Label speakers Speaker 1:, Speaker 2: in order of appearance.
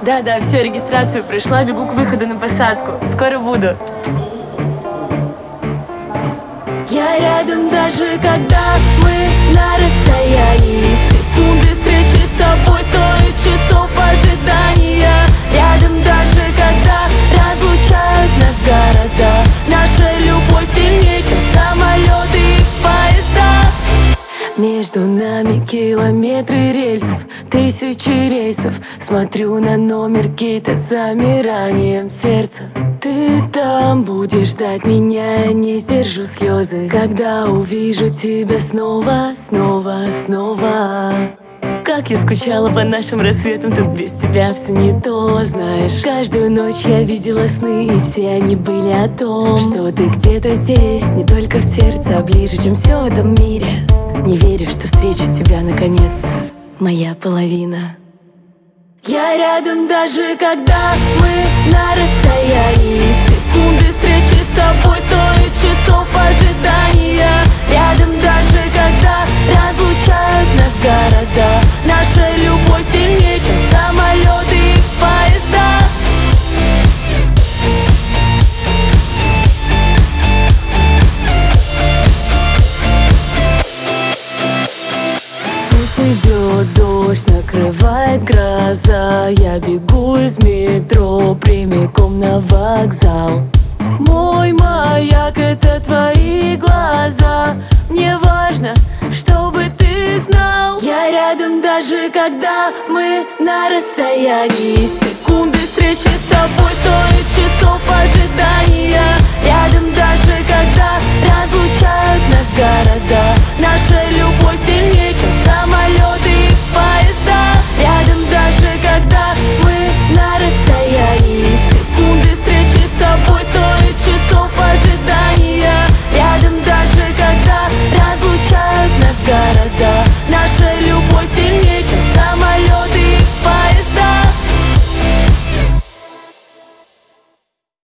Speaker 1: Да, все, регистрацию пришла, бегу к выходу на посадку. Скоро буду.
Speaker 2: Я рядом даже когда мы на расстоянии. Секунды встречи с тобой стоят часов ожидания. Рядом даже когда разлучают нас города. Наша любовь сильнее, чем самолеты и поезда. Между нами километры рельсов, тысячи рейсов. Смотрю на номер гейта с замиранием сердца. Ты там будешь ждать меня, я не сдержу слезы, когда увижу тебя снова, снова, снова.
Speaker 1: Как я скучала по нашим рассветам, тут без тебя все не то, знаешь.
Speaker 2: Каждую ночь я видела сны, и все они были о том, что ты где-то здесь, не только в сердце, а ближе, чем все в этом мире. Не верю, что встречу тебя наконец-то, моя половина. Я рядом даже когда мы на расстоянии. Секунды встречи с тобой стоят часов ожидания. Рядом даже когда разлучают нас города. Наша любовь сильнее, чем самолеты и поезда. Пусть идет дождь, накрывает гроза. Я бегу из метро прямиком на вокзал. Мой маяк — это твои глаза. Мне важно, чтобы ты знал. Я рядом даже когда мы на расстоянии. Секунды встречи с тобой стоят часов ожидания. Рядом даже когда разлучают нас города. Наша любовь сильнее, чем самолеты и поезда.